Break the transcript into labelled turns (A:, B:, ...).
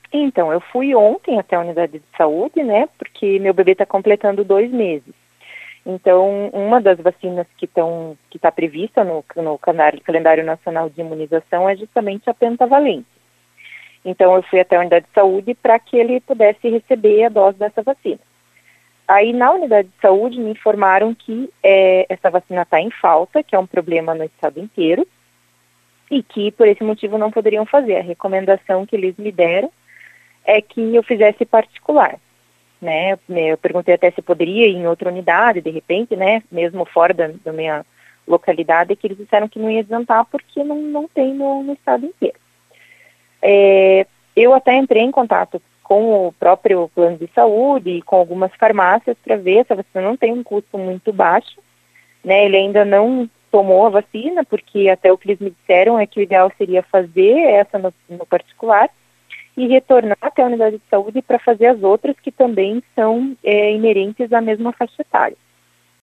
A: Então, eu fui ontem até a unidade de saúde, né, porque meu bebê está completando 2 meses. Então, uma das vacinas que está prevista no calendário nacional de imunização é justamente a pentavalente. Então, eu fui até a unidade de saúde para que ele pudesse receber a dose dessa vacina. Aí, na unidade de saúde, me informaram que essa vacina está em falta, que é um problema no estado inteiro, e que, por esse motivo, não poderiam fazer. A recomendação que eles me deram é que eu fizesse particular, né? Eu perguntei até se poderia ir em outra unidade, de repente, né? Mesmo fora da minha localidade, que eles disseram que não ia adiantar porque não tem no estado inteiro. Eu até entrei em contato com o próprio plano de saúde e com algumas farmácias para ver se a vacina não tem um custo muito baixo, né? Ele ainda não tomou a vacina, porque até o que eles me disseram é que o ideal seria fazer essa no particular e retornar até a unidade de saúde para fazer as outras que também são inerentes à mesma faixa etária.